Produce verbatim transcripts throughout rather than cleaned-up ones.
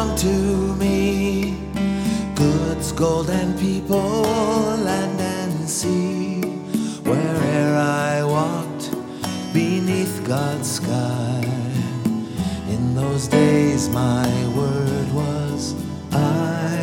belong to me. Goods, gold, and people, land and sea. Where'er I walked beneath God's sky, in those days my word was I.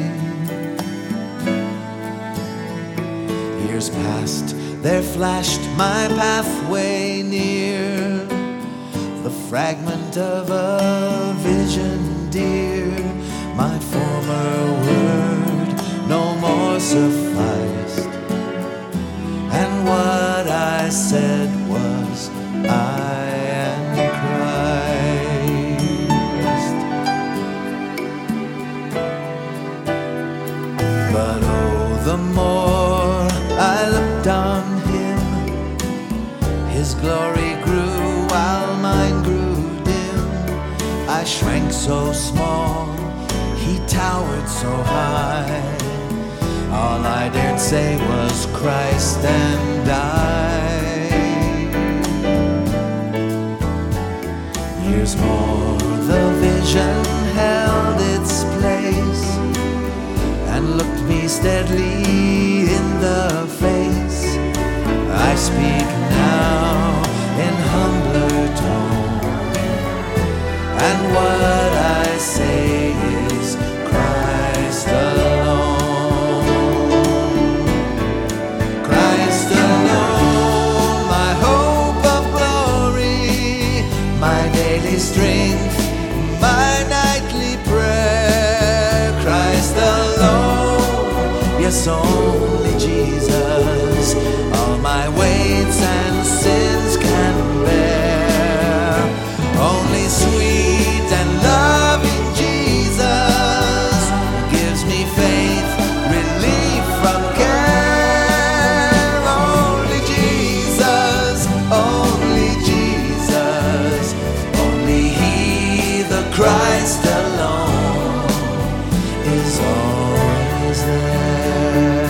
Years passed, there flashed my pathway near, the fragment of a vision dear. My former word no more sufficed, and what I said was I am Christ. But oh, the more I looked on him, his glory grew while mine grew dim. I shrank so small, he towered so high. All I dared say was Christ and I. Years more, the vision held its place and looked me steadily in the face. I speak now in humbler tone, and what I say is Christ alone. Christ alone, my hope of glory, my daily strength, my nightly prayer. Christ alone, yes, only Jesus, all my weights and sins can bear. Only sweet and loving Jesus gives me faith, relief from care. Only Jesus, only Jesus, only He, the Christ alone, is always there.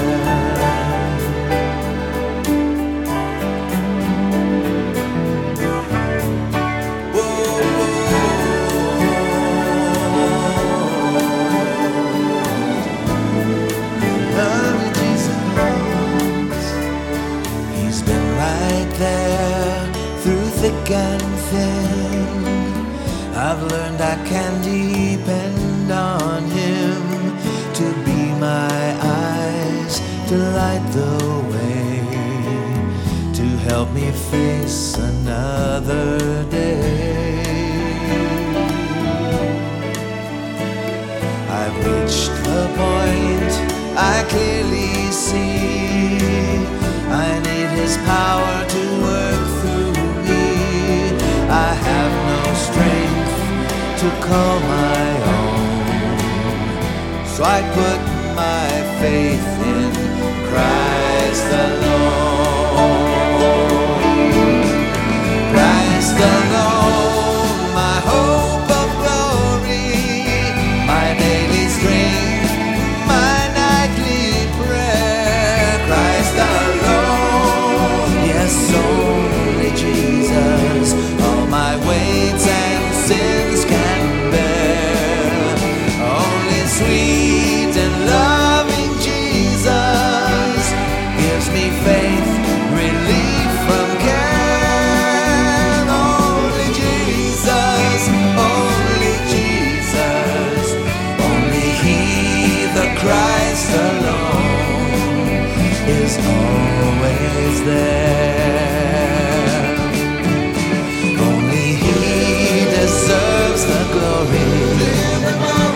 Through thick and thin, I've learned I can depend on Him to be my eyes, to light the way, to help me face another day. I've reached the point I clearly see, I need His power to work through me. I have no strength to call my own, so I put my faith in Christ alone. Christ alone, my hope of glory, my daily strength, my nightly prayer. Christ alone, yes, only Jesus, all my weights and sins can bear. Only sweet and loving Jesus gives me faith, relief from care. Only Jesus, only Jesus, only He, the Christ alone, is always there. Only He deserves the glory.